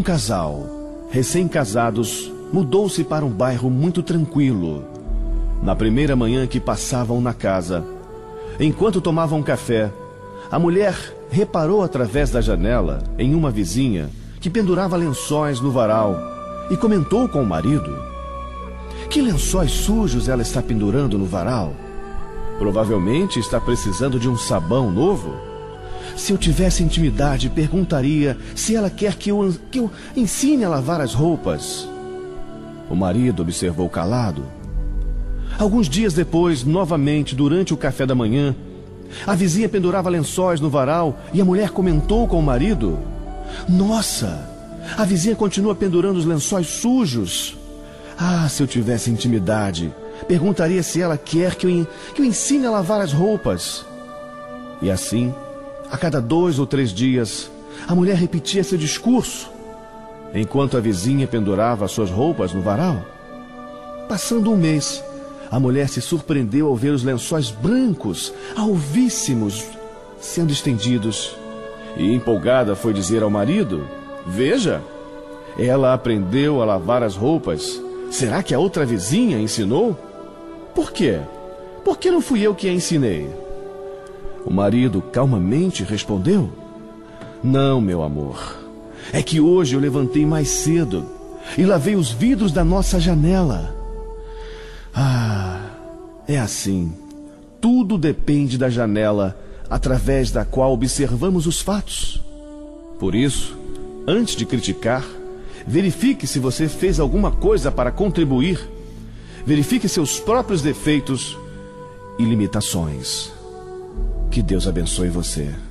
casal, recém-casados, mudou-se para um bairro muito tranquilo. Na primeira manhã que passavam na casa, enquanto tomavam café, a mulher reparou através da janela em uma vizinha que pendurava lençóis no varal e comentou com o marido: "Que lençóis sujos ela está pendurando no varal? Provavelmente está precisando de um sabão novo. Se eu tivesse intimidade, perguntaria se ela quer que eu ensine a lavar as roupas." O marido observou calado. Alguns dias depois, novamente, durante o café da manhã, a vizinha pendurava lençóis no varal e a mulher comentou com o marido: "Nossa, a vizinha continua pendurando os lençóis sujos. Ah, se eu tivesse intimidade, perguntaria se ela quer que eu ensine a lavar as roupas." E assim, a cada 2 ou 3 dias, a mulher repetia seu discurso, enquanto a vizinha pendurava suas roupas no varal. Passando um mês, a mulher se surpreendeu ao ver os lençóis brancos, alvíssimos, sendo estendidos. E empolgada foi dizer ao marido: "Veja, ela aprendeu a lavar as roupas. Será que a outra vizinha ensinou? Por quê? Por que não fui eu que a ensinei?" O marido calmamente respondeu: "Não, meu amor. É que hoje eu levantei mais cedo e lavei os vidros da nossa janela." Ah, é assim. Tudo depende da janela através da qual observamos os fatos. Por isso, antes de criticar, verifique se você fez alguma coisa para contribuir. Verifique seus próprios defeitos e limitações. Que Deus abençoe você.